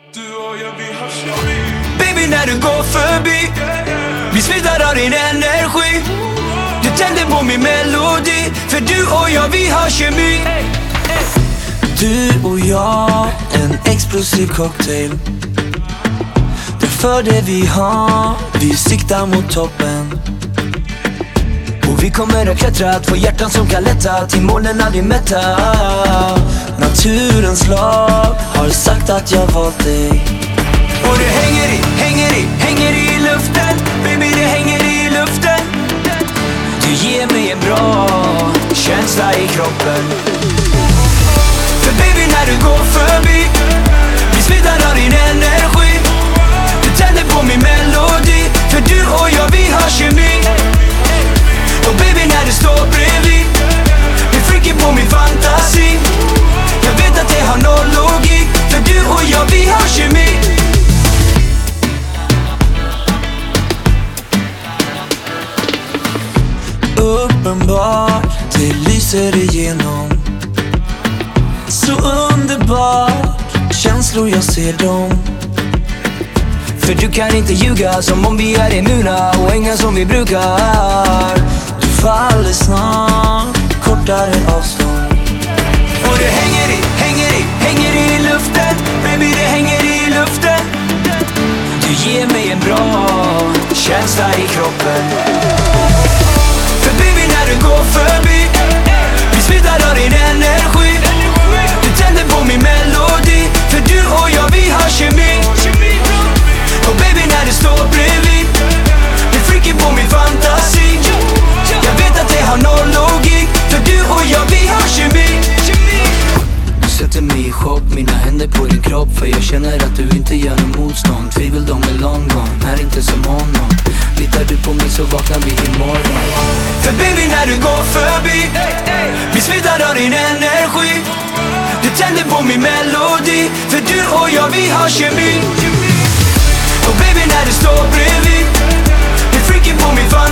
Du och jag, vi har kemi. Baby, när du går förbi, vi smittar av din energi. Du tänder på min melodi, för du och jag, vi har kemi. Du och jag, en explosiv cocktail. Det för det vi har, vi siktar mot toppen. Och vi kommer att klättra, att få hjärtan som kan lätta till molnen aldrig mätta. Naturens lag har sagt att jag valt dig. Och det hänger i luften. Baby, det hänger i luften. Du ger mig en bra känsla i kroppen. För baby, när du går förbi, vi smittar av din energi. Du tänder på min melodi, för du och jag, vi har kemi. Och baby, när du står bredvid, du freaker på min fantasi. Jag vet att det har noll logik, för du och jag, vi har kemi. Uppenbart, det lyser igenom. Så underbart, känslor jag ser dem. För du kan inte ljuga som om vi är immuna och hänga som vi brukar. Du faller snart, kortare avstånd. Och det hänger i luften. Baby, det hänger i luften. Du ger mig en bra känsla i kroppen. För baby, när du går förbi, vi smittar av din energi. Du tänder på min melodi, för du och jag, vi har kemi. Och baby, när du står bredvid, du freaker på min fantasi. Jag vet att det har noll logik, för du och jag, vi har kemi. Du sätter mig i chock, mina händer på din kropp. För jag känner att du inte gör någon motstånd. Tvivel, de är long gone, är inte som honom. Litar du på mig så vaknar vi imorgon. För baby, när du går förbi, vi smittar av din energi. Du tänder på min melodi, för du och jag, vi har kemi. Och baby, när du står bredvid, du freaker på min fantasi.